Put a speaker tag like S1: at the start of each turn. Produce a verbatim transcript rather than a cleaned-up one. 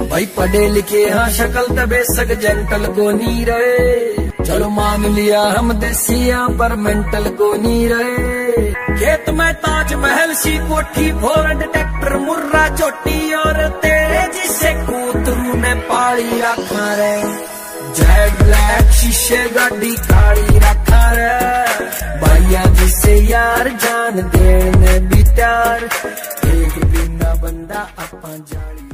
S1: भाई पढ़े लिखे हाँ शक्ल तबे सक जेंटल को नहीं रहे। चलो मान लिया हम देसिया पर मेंटल को नहीं रहे। खेत में ताजमहल सी कोठी फोर डिटेक्टर मुर्रा चोटी और तेरे जिसे कूतरू ने पाली रखा रे। जेड ब्लैक शीशे गाड़ी काली रखा रे। भैया जिसे यार जान देने भी त्यार एक बिना बंदा अपा जाली।